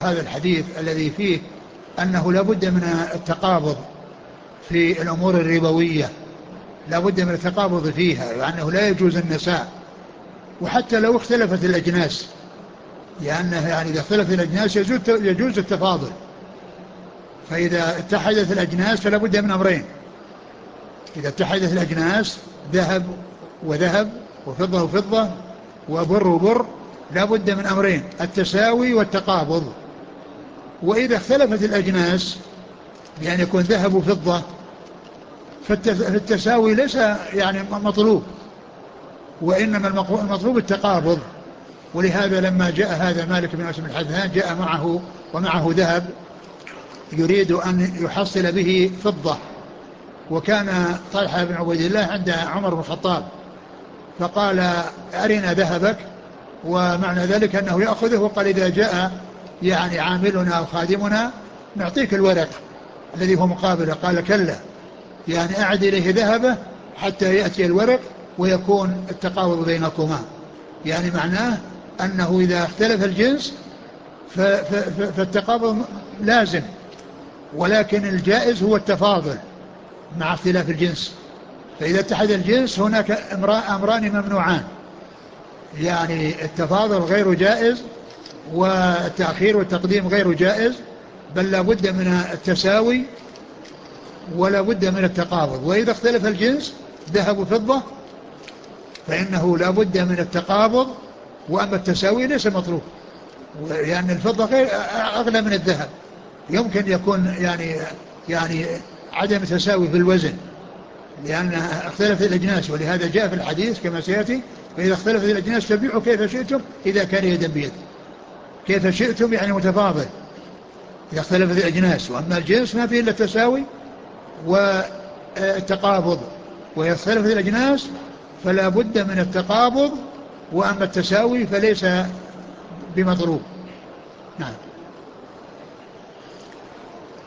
هذا الحديث الذي فيه أنه لا بد من التقابض في الأمور الربوية، لا بد من التقابض فيها، وأنه لا يجوز النساء، وحتى لو اختلفت الأجناس، لأنه يعني إذا اختلفت الأجناس يجوز التفاضل. فإذا اتحدت الأجناس فلا بد من أمرين: إذا اتحدت الأجناس ذهب وذهب وفضة وفضة وبر وبر لا بد من أمرين: التساوي والتقابض. وإذا اختلفت الأجناس بأن يكون ذهب وفضة فالتساوي ليس يعني مطلوب، وإنما المطلوب التقابض. ولهذا لما جاء هذا مالك بن أنس بن الحدثان جاء معه ذهب يريد أن يحصل به فضة، وكان طلحة بن عبيد الله عند عمر بن الخطاب، فقال: أرنا ذهبك. ومعنى ذلك أنه يأخذه، وقال: إذا جاء يعني عاملنا أو خادمنا نعطيك الورق الذي هو مقابله. قال: كلا، يعني أعد إليه ذهبه حتى يأتي الورق ويكون التقابض بينكما. يعني معناه أنه إذا اختلف الجنس فالتقابض لازم، ولكن الجائز هو التفاضل مع اختلاف الجنس. فإذا اتحد الجنس هناك أمران ممنوعان، يعني التفاضل غير جائز، والتأخير والتقديم غير جائز، بل لا بد من التساوي ولا بد من التقابض. وإذا اختلف الجنس ذهب وفضة فإنه لا بد من التقابض، وأما التساوي ليس مطلوب، لأن الفضة غير أغلى من الذهب، يمكن يكون يعني عدم تساوي في الوزن لأن اختلفت الأجناس. ولهذا جاء في الحديث كما سيأتي: فإذا اختلفت الأجناس فبيعوا كيف شئتم إذا كان يدا بيد. كيف شئتم يعني متفاضل إذا اختلفت الأجناس، وأما الجنس ما فيه إلا التساوي والتقابض. وإذا اختلفت الأجناس فلا بد من التقابض، وأما التساوي فليس بمطلوب. نعم.